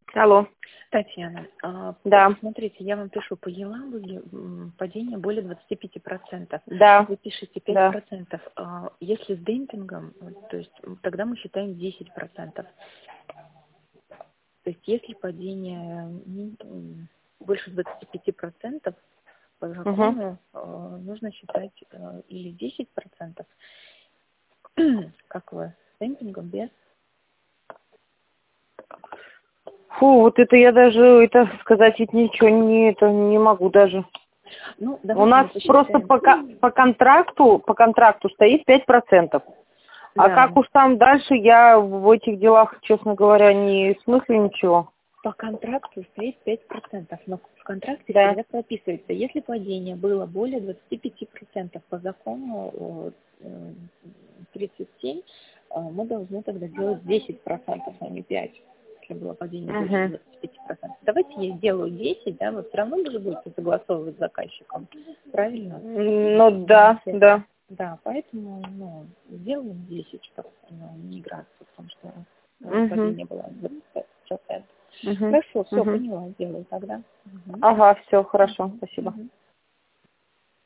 Алло. Татьяна, Да. смотрите, я вам пишу, по Елабуге падение более 25%. Да. Вы пишете Да. 5%. Если с демпингом, то есть тогда мы считаем 10%. То есть если падение больше 25%, по Угу. закону нужно считать или 10%, как вы, с демпингом без. Фу, вот это я даже, это сказать ведь ничего не могу даже. Ну, У давайте нас мы просто посчитаем. по контракту стоит 5%. А Да. как уж там дальше, я в этих делах, честно говоря, не смысле ничего. По контракту стоит 5%, но в контракте Да. всегда прописывается, если падение было более 25% по закону 37, мы должны тогда делать 10%, а не 5%, если было падение больше Угу. 25%. Давайте я сделаю 10, да, вы все равно же будете согласовывать с заказчиком, правильно? Ну да, да. Да, поэтому, сделаем 10, чтобы не играться, потому что Угу. падение было 25%. Угу. Хорошо, все, Угу. поняла, сделаю тогда. Мгм. Ага, все, хорошо, спасибо. Мгм.